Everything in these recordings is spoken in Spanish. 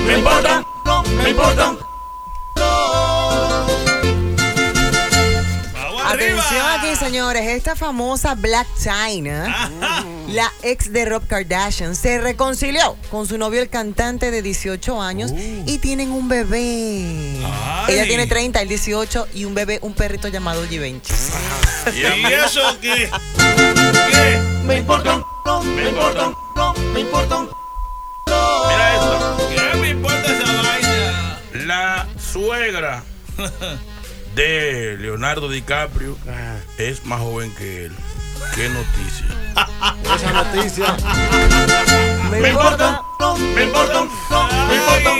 me importan, me importan. Atención aquí, señores. Esta famosa Blac Chyna, la ex de Rob Kardashian, se reconcilió con su novio, el cantante de 18 años, y tienen un bebé. Ella tiene 30, él 18, y un bebé, un perrito llamado G20. ¿Y eso qué? ¿Qué? Me importan, me importan, me importan. Mira esto. ¿Qué me importa esa vaina? La suegra de Leonardo DiCaprio es más joven que él. ¿Qué noticia? Esa noticia. Me importan, me importan, me importan.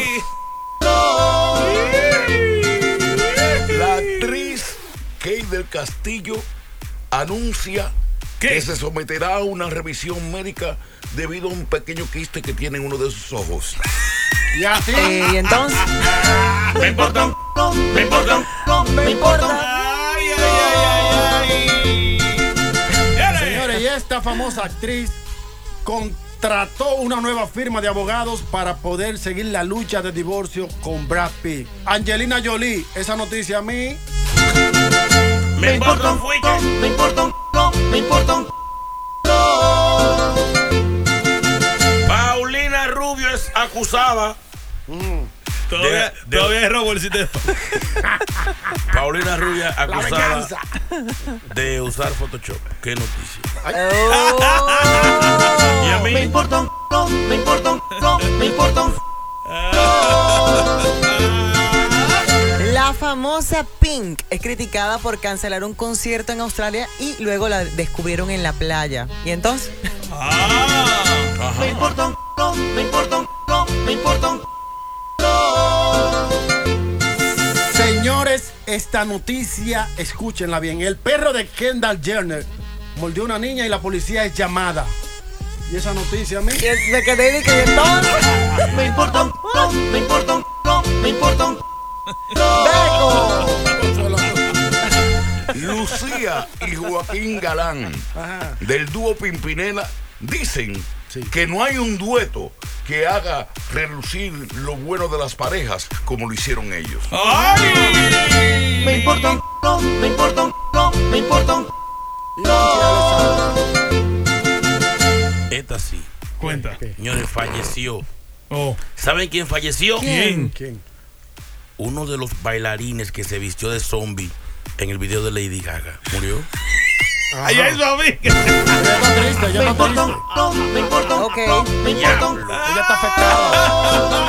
La actriz Kate del Castillo anuncia que se someterá a una revisión médica debido a un pequeño quiste que tiene en uno de sus ojos. Y así. Y entonces, Me importan, me importan, me importan. Ay, ay, ay, ay, ay. Señores, y esta famosa actriz contrató una nueva firma de abogados para poder seguir la lucha de divorcio con Brad Pitt. Angelina Jolie, esa noticia a mí. Me importan, me importan, me importan. Paulina Rubio es acusada. Todavía es robo el sistema. Paulina Rubio acusada de usar Photoshop. ¿Qué noticia? Y a mí Me importan, me importan, me importan. la famosa Pink es criticada por cancelar un concierto en Australia y luego la descubrieron en la playa. ¿Y entonces? Me importan, me importan, me importan. Señores, esta noticia, escúchenla bien. El perro de Kendall Jenner mordió a una niña y la policía es llamada. ¿Y esa noticia a mí? ¿De qué te dije? Entonces, Me importan, me importan, me importan. Lucía y Joaquín Galán del dúo Pimpinela dicen que no hay un dueto que haga relucir lo bueno de las parejas como lo hicieron ellos. Me importan, me importan, me importan. esta sí. Cuenta. Señores, falleció. Oh. ¿Saben quién falleció? ¿Quién? Uno de los bailarines que se vistió de zombie en el video de Lady Gaga. ¿Murió? Ay, eso a mí. Ya está triste, ya está triste. Me importan, ok. me importan. Ella está afectada.